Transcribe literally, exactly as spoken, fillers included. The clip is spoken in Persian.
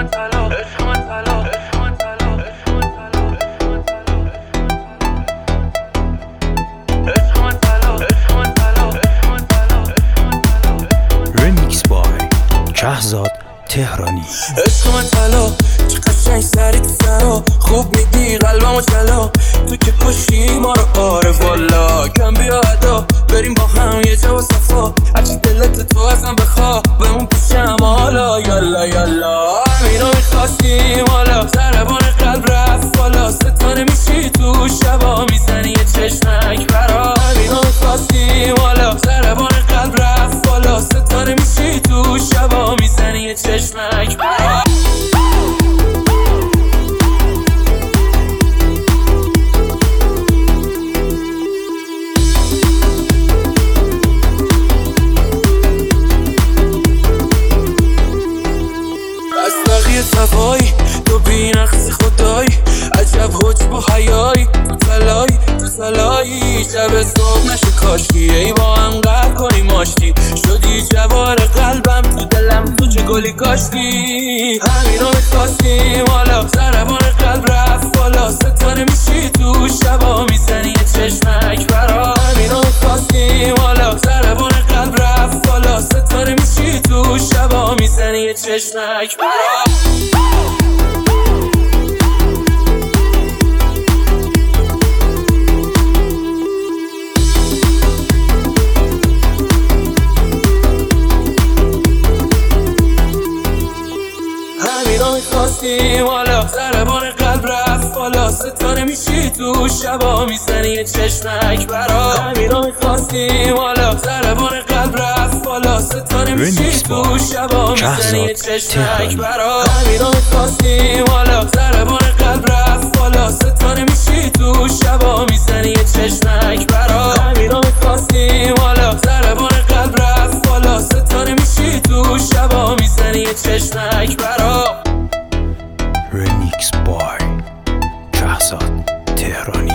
رمیکس بای شهزاد تهرانی. عشق من طلا چه قشنگ سری تو سرا، خوب میگی قلبمو چلا، تو که کشی ما رو. آره والا کم بیا ادا بریم با هم یه جا و صفا، هرچی دلت تو ازم بخوا بمون پیشم حالا. یالا یالا همینو میخواستیم حالا، ضربان قلب رفت بالا، ستاره میشی تو شبا میزنی یه چشمک برا. همینو میخواستیم حالا، ضربان قلب رفت بالا، ستاره میشی تو شبا میزنی یه چشمک برا. اسلقی صفایی تو بی نقص خدایی، عجب حج با حیایی، تو تلایی تو تلایی، شب صبح نشه کاشکی ای با هم قهر کنیم آشتی، شدی جوار قلبم تو دلم تو چه گلی کاشتی. همینو میخواستیم حالا، ضربان قلب رفت بالا، ستاره میشی تو شبا میزنی یه چشمک برا. همینو میخواستیم حالا، ضربان قلب رفت بالا، ستاره میشی تو شبا میزنی یه چشمک برا. همینو میخواستیم حالا، ضربان قلب رفت بالا، ستاره میشی تو شبا میزنی یه چشمک برا. همینو میخواستیم حالا، ضربان قلب رفت بالا، ستاره میشی تو شبا میزنی یه چشمک برا. همینو میخواستیم حالا، ضربان قلب رفت بالا، ستاره میشی تو شبا میزنی یه چشمک برا. همینو میخواستیم حالا، ضربان قلب رفت بالا، ستاره میشی تو شبا میزنی یه چشمک برا. رمیکس بای شهزاد تهرانی.